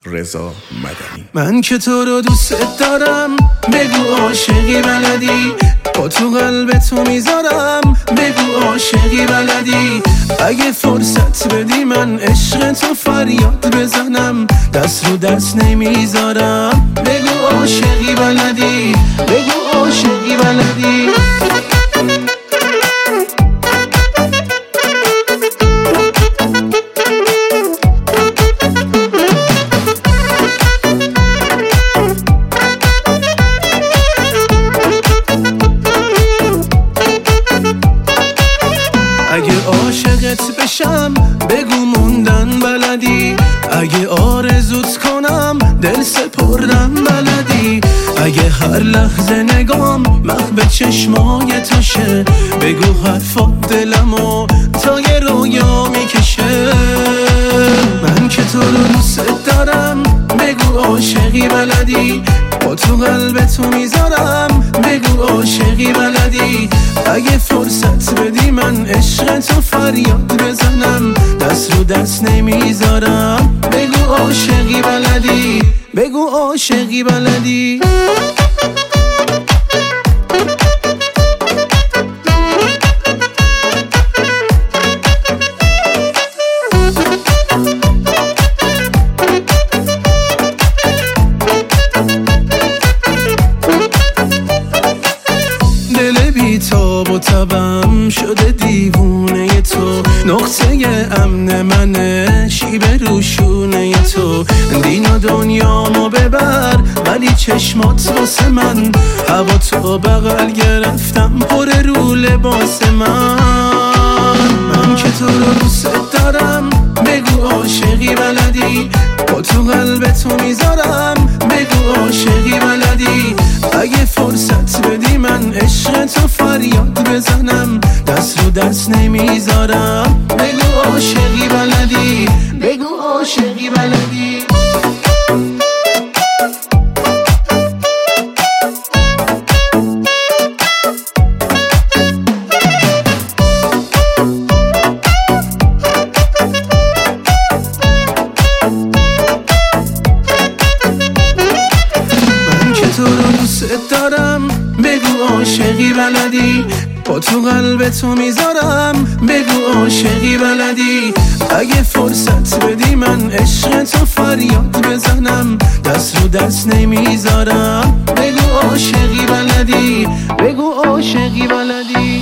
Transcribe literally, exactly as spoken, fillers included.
رضا مدنی. من که تو رو دوست دارم، بگو عاشقی بلدی، با تو قلب تو میذارم، بگو عاشقی بلدی. اگه فرصت بدی من عشق تو فریاد بزنم، دست رو دست نمیذارم، بگو عاشقی بلدی، بگو عاشقی بلدی. اگه عاشقت بشم بگو موندن بلدی، اگه آرزوت کنم دل سپردن بلدی. اگه هر لحظه نگام مخ چشمای توشه، بگو حرفات دلمو تا یه رویا میکشه. من که تو رو دوست دارم، بگو عاشقی بلدی، با تو قلب تو میذارم، بگو عاشقی بلدی. اگه فرصت بدی من عشق تو فریاد بزنم، دست رو دست نمیذارم، بگو عاشقی بلدی، بگو عاشقی بلدی. دل بیتاب و تبم شده دیوونه تو، نقطه امن منه شیب روشونه تو. دین و دنیامو ببر ولی چشمات واسه من، هوا تو بغل گرفتم پر رو لباس من. من که تو رو دوست دارم، بگو عاشقی بلدی، با تو قلب تو میذارم، بگو عاشقی بلدی. اگه فرصت بدی من عشق تو فریاد بزنم، دست رو دست نمیذارم، بگو عاشقی بلدی، بگو عاشقی بلدی. تو رو دوست دارم، بگو عاشقی بلدی، با تو قلب تو میذارم، بگو عاشقی بلدی. اگه فرصت بدی من عشق تو فریاد بزنم، دست رو دست نمیذارم، بگو عاشقی بلدی، بگو عاشقی بلدی.